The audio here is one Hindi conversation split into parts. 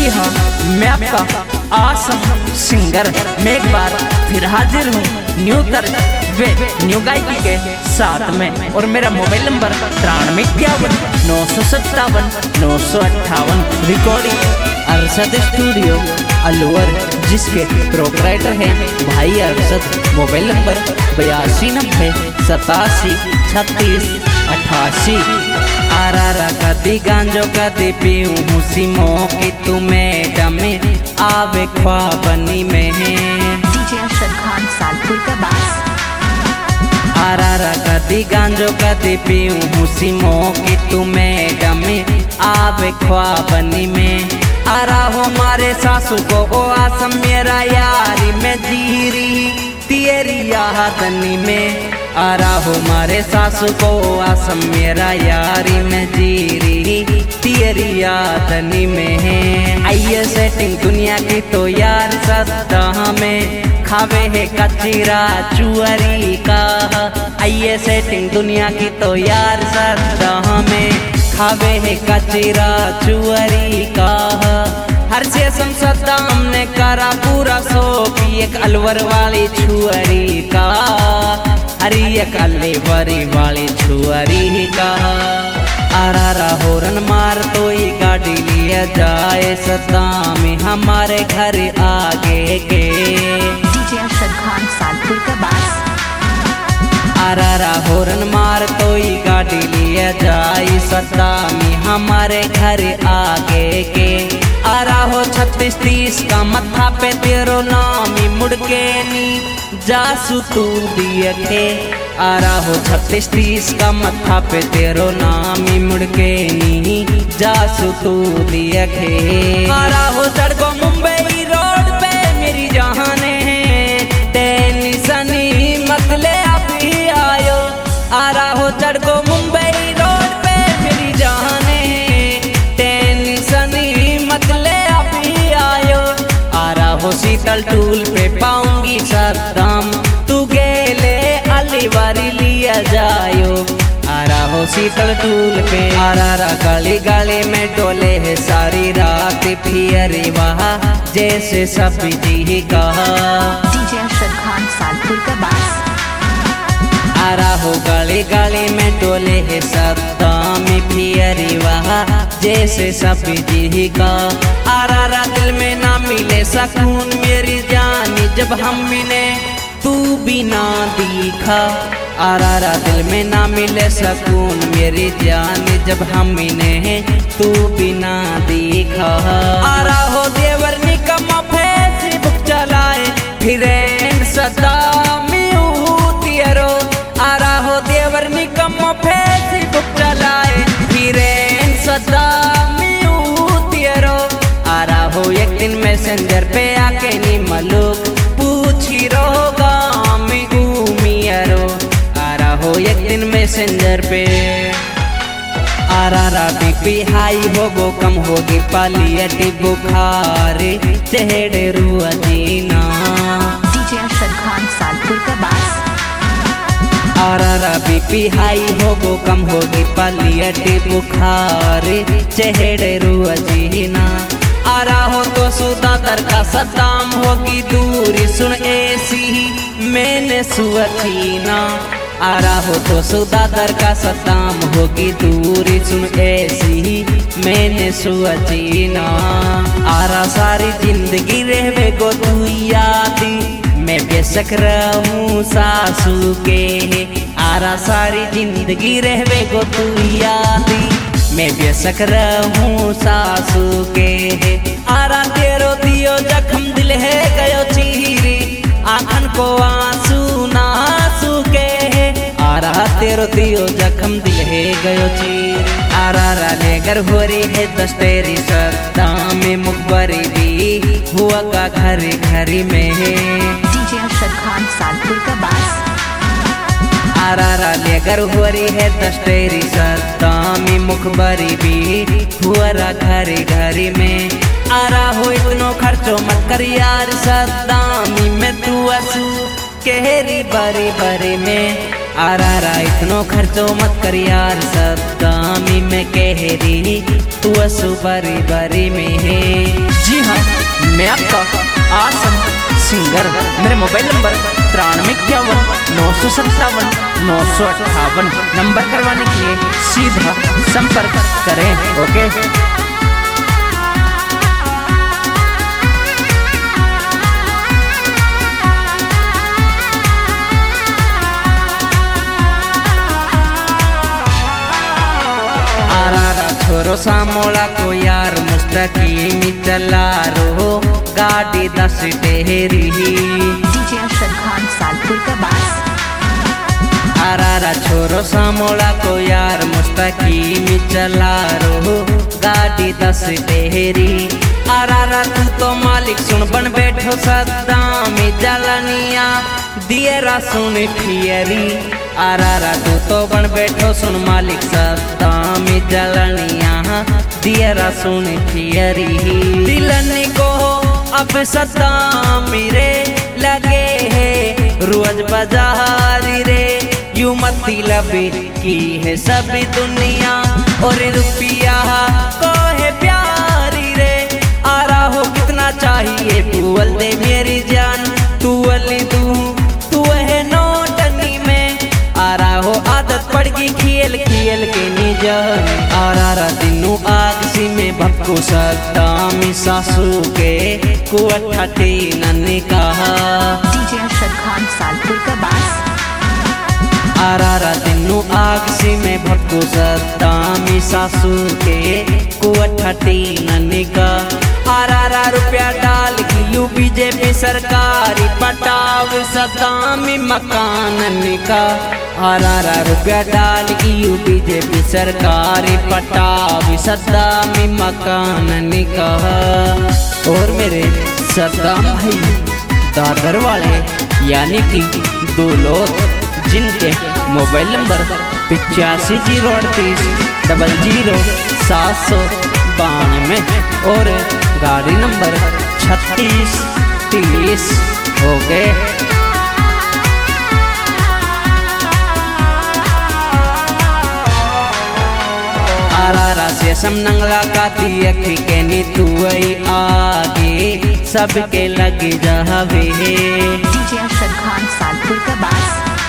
हाँ, मैं आपका आसम सिंगर मैं एक बार फिर हाजिर हूँ न्यू तर्ज वे न्यू गायकी के साथ में। और मेरा mobile number 9351 recording Arshad studio Alwar, जिसके प्रोपराइटर हैं भाई अरशद। Mobile number 8290 87 36 88। आरा कदी गांजो कदी पीऊं हुसी मौके तुम्हें डमे आवे ख्वाबनी में। डीजे अरशद खान सालपुर का बास। आरा कदी गांजो कदी पीऊं हुसी मौके तुम्हें डमे आवे ख्वाबनी में। आरा हो मारे सासू को ओ आसम मेरा यारी में जीरी तेरी यादनी में। आरा हो मारे सासू को आसम मेरा यारी में जीरी तेरी यादनी में। आइए सेटिंग दुनिया की तो यार सस्ता हमें खावे है कचरा चुअरी का। आइए सेटिंग दुनिया की तो यार सस्ता हमें खावे है कचरा चुअरी का। हर से संसदा हमने करा पूरा सो की एक अलवर वाली छुअरी का। अरे एक अलवरी वाली छुअरी का। आरा होरन मार तो ही गाड़ी लिया जाए सदा में हमारे घर आगे के। डीजे अरशद खान सालपुर का बास। आरा होरन मार तो ही गाड़ी लिया जाए सदा में हमारे घर आगे के। आरा हो 36-30 का मत्था पे तेरो नामी मुड़के नी जासू तू दिए थे। आरा हो 36-30 का मत्था पे तेरो नामी मुड़के नी जासू तू दिए थे। आरा हो सड़कों मुंबई रोड पे मेरी जहाने टेंशनी मतले अभी आयो। आरा हो सड़कों मुंबई रोड पे मेरी जहाने टेंशनी मतले अभी आयो। आरा हो शीतल टूल पे पाऊंगी सद्दाम तू गेले अलीवारी लिया जायो। आरा हो शीतल टूल पे। आरा गाली गाली में डोले है सारी रात फिर वहा जैसे सब्जी का। डीजे अरशद खान सालपुर का बास। आरा हो गाली गाली में डोले है सद्दाम फिर वहा जैसे सब्जी का। आरा दिल में ना मिले सुकून मेरी जानी जब हम मिले तू बिना दिखा। आरा दिल में ना मिले सुकून मेरी जान जब हम मिले तू बिना दिखा। आरा हो देवर निकम फेसबुक चलाए फिर सदा मियो। आरा हो देवर निकम फेसबुक चलाए फिर सदा मियो। आरा हो एक दिन मैसेंजर पे आके नी मलूक पूछी रोगा मी उमियरो। आरा हो एक दिन मैसेंजर पे। आरा बीपी हाई होगो कम होगी पालियटी बुखार चेहरे रुआ जीना। डीजे अरशद खान सालपुर का बास। आरा बीपी हाई होगो कम होगी पालियटी बुखार चेहरे रुआ जीना। आरा हो तो सुदादर का सद्दाम होगी दूरी सुन ऐसी मैंने सुअचीना। आरा हो तो सुदादर का सद्दाम होगी दूरी सुन ऐसी मैंने सुअचीना। आरा सारी जिंदगी रहवे गो तू यादी मैं बेशक रहूं सासू के। आरा सारी जिंदगी रहवे गो तू यादी मैं बेशक रहूं सासू के। आरा तेरो दियो जख्म दिल है गयो चीरी आखन को आंसू ना सूके। आरा तेरो दियो जख्म दिल है गयो चीरी। आरा लेकर हो रही है दस्तेरी सत्ता में मुखबरी भी हुआ का घर घर में। डीजे अरशद खान सालपुर का बास। आरा लेकर हो रही है दस्तेरी सद्दामी मुखबरी भी हुआ घर घर में। आरा हो इतनो खर्चो मत कर यार सद्दामी में तू असू केहरी बरी बरी में। आरा इतनो खर्चो मत कर यार सद्दामी में केहरी तू असू बरी बरी में। सिंगर। मेरे मोबाइल नंबर 9351 957 958 नंबर करवाने के लिए सीधा संपर्क करें। ओके। छोरो सामोला को यार मुस्तकीम चला रो गाड़ी 10 टेहरी। डीजे अरशद खान सालपुर का बास। आरा छोरो सामोला को यार मुस्तकीम चला रो गाड़ी 10 टेहरी। आरा तू तो मालिक सुन बन बैठो सद्दाम जलनिया दियरा सुन ठियरी। आरा तू तो बन बैठो सुन मालिक सद्दाम जलनिया दियरा सुन ठियरी। दिलनी को अब सद्दाम रे लगे है रोज बाजारी रे। यू मतलब की है सभी दुनिया और रुपया को है प्यारी रे। आरा हो कितना चाहिए तू दे मेरी जान तू अली तू है नोटनी में। आरा हो आदत पड़ गई खेल खेल के निजान। आरा दिनों आग सी में भक्को सद्दाम सासू के कुआ ठी नन्हे कहा। डीजे अरशद खान सालपुर का बास। आरा दिनों आग सी में भक्को सद्दाम सासू के कुआ ठी नन्हे का। आरा रुपया डाल की यू बीजेपी सरकारी पटाव सद्दाम मकान का। आरा रुपया डाल की यू बीजेपी सरकारी पटाव सद्दाम मकान का। और मेरे सद्दाम भाई दादर वाले यानी कि दुलोत जिनके मोबाइल नंबर 8503000792 और गाड़ी नंबर 3630 हो गए। आरा से समनंगला काती अखी के नी तू आगे सबके लगे जावे। डीजे अरशद खान सालपुर का बास।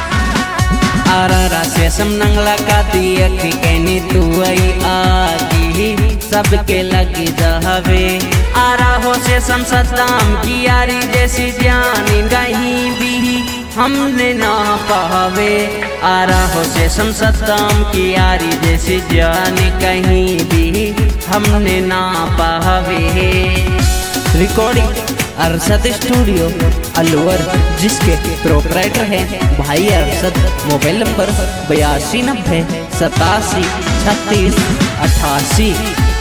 आरा से समनंगला काती अखी के नी तू आगे सबके लगे जावे। आरा हो से सम सद्दाम की यारी जैसी जानी कहीं भी हमने ना पावे। आरा हो से सम सद्दाम की यारी जैसी जानी कहीं भी हमने ना पावे। रिकॉर्डिंग अरशद स्टूडियो अलवर जिसके प्रोपराइटर हैं भाई अरशद। Mobile number 8290873688।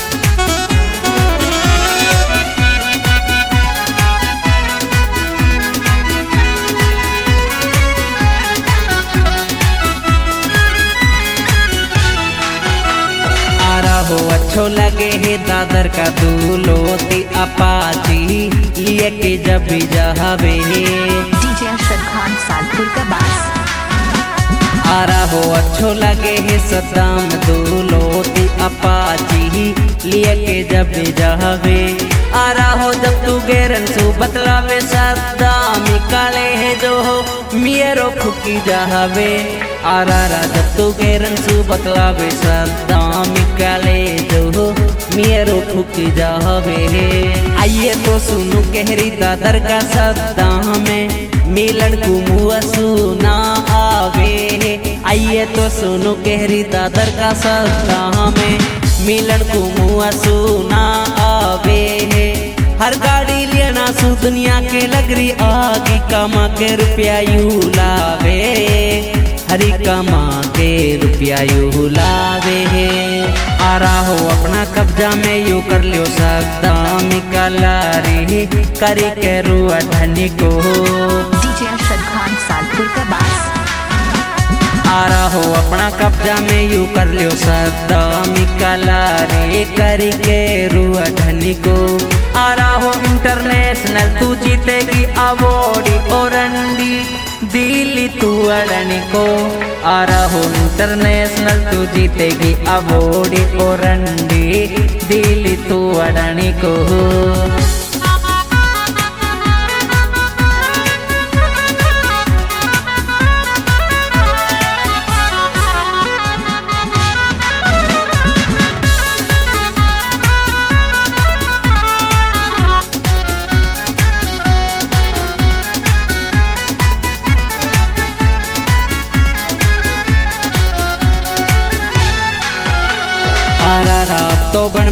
हो अच्छो लगे है दादर का दूलोती अपाची लिए के जब भी जावे। डीजे अरशद खान सालपुर का बास। आरा हो अच्छो लगे है सद्दाम दूलोती अपाची लिए के जब भी जावे। आरा हो जब तू गेरन सु बतलावे सद्दाम काले है जो हो मेरो खुकी जावे। आरा जब तू गेरन सु बतलावे सद्दाम काले जो हो मेरो खुकी जावे। आइए तो सुनु कहरी दादर का सद्दाम मिलन कुमुआ सुना आवे। आइए तो सुनु कहरी दादर का सद्दाम मिलन कुमुआ सुना आवे। हर गाड़ी लेना सु दुनिया के लगरी आगे कमा के रुपया यू लावे। हरी कमा के रुपया यू लावे। आरा हो अपना कब्जा में यू कर लियो सद्दाम कलारी करी के रुआ धनी को। डीजे अरशद खान सालपुर का बास। आरा हो अपना कब्जा में यू कर लियो सद्दाम कलारी करी के रुआ धनी को। आरा हो इंटरनेशनल तू जीतेगी अवॉर्ड औरंडी दिल्ली तू अड़नी को। आरा हो इंटरनेशनल तू जीतेगी अवॉर्ड औरंडी दिल्ली तू अड़नी को।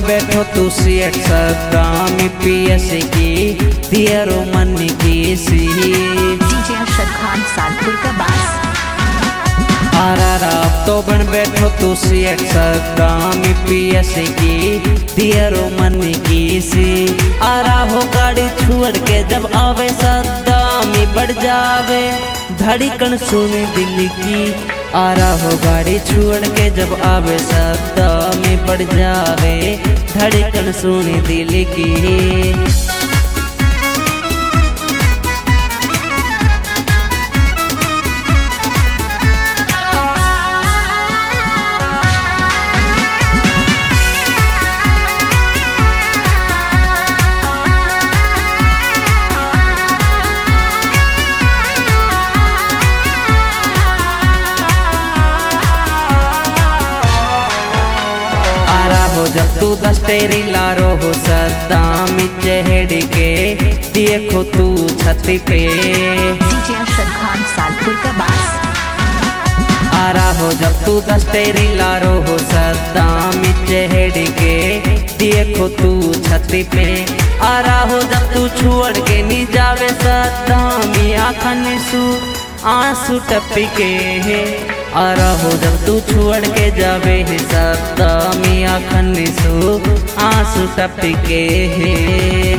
बैठो तू सीएट सदामी पीएस की दियरो मन की सी डीजे अरशद खान सालपुर का बास। अब तो बन बैठो तू सीएट सदामी पीएस की दियरो मन की सी आरा हो गाड़ी छोड़ के जब आवे सदामी बढ़ जावे धड़कन सुने दिल की आरा हो गाड़ी छोड़ के जब आवे सदामी बढ़ जावे धड़कन सुने दिल की। जब तू दस्तेरी लारो हो सदामी चढ़ के देखो तू छत पे डीजे अरशद खान सालपुर का बास। आरा हो जब तू दस्तेरी लारो हो सदामी चढ़ के देखो तू छत पे आरा हो जब तू छोड़ के नी जावे सदामी आखन सू आंसू टपके है आरा हो जब तू छोड़ के जावे सदामी आखन सू आंसू टपके है।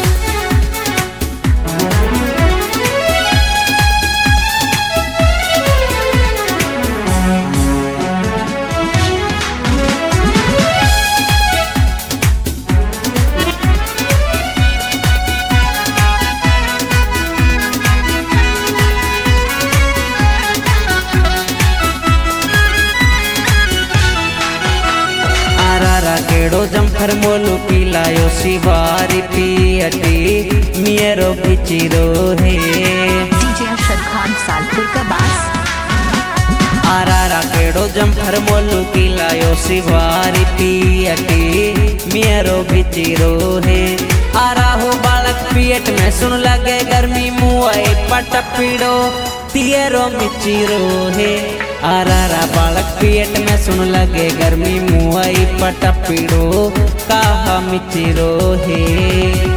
केड़ो जम्फर मोलू पिलायो शिवारी पियटी मियरो बिचिरो है डीजे अरशद खान सालपुर का बास। आरा केड़ो जम्फर मोलू पिलायो शिवारी पियटी मियरो बिचिरो है आरा हो बालक पियट में सुन लगे गर्मी मुआई पटपीड़ो तियरो मिचिरो है आरा बालक पियट में सुन लगे गर्मी मुआई पटपीड़ो कहा मिचिरो है।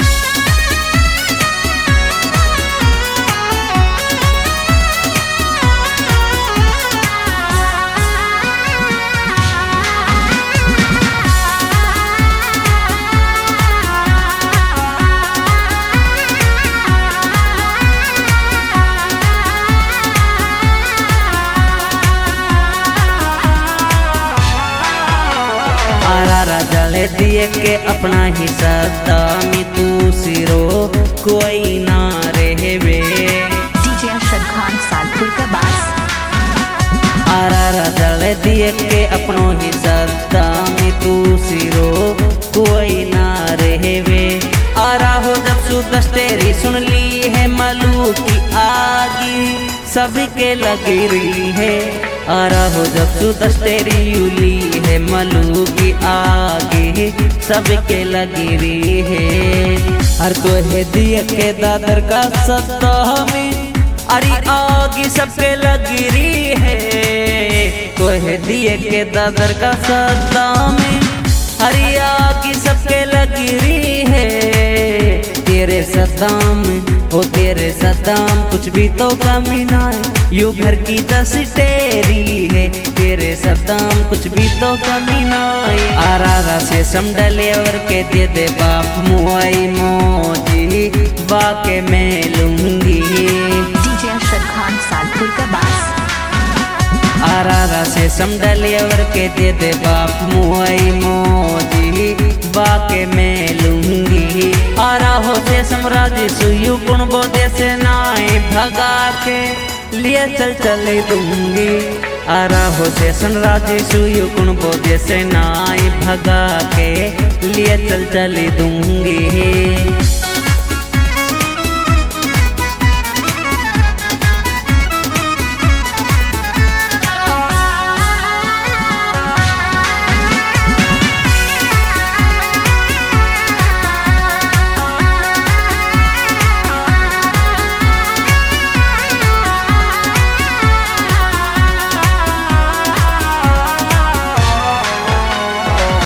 जले दिए के अपना ही सदामी तू सिरो कोई ना रहे वे डीजे अरशद खान सालपुर का बास। आरा जले दिए के अपनों ही सदामी तू सिरो कोई ना रहे वे आरा हो जब सुदस्तेरी सुन ली है मलू की आगी सबके लगी रही है आरा हो जब सुदस्तेरी यूली है मलू की आगे सबके लगी रही है हर तो है दिए के दादर का सत्ता में अरे आगे सबके लगी रही है तो है दिए के दादर का सत्ता में अरे आगे सबके लगी रही है तेरे सदाम हो तेरे सदाम कुछ भी तो कमी ना है यू घर की दस तेरी है तेरे सदाम कुछ भी तो कमी ना है आरा से समडले और के दे बाप मुआई मोजी बाके मैं लूंगी डीजे अरशद खान सालपुर का बास। आरा से समडले और के दे बाप मुआई मोजी बाके मैं लूंगी आरा हो से सम्राजी सुयु गुण बोधे से नाई भगा के लिए चल चले दूंगी आरा हो से सनराजी सुयु गुण बोधे से नाई भगा के लिए चल चले दूंगी।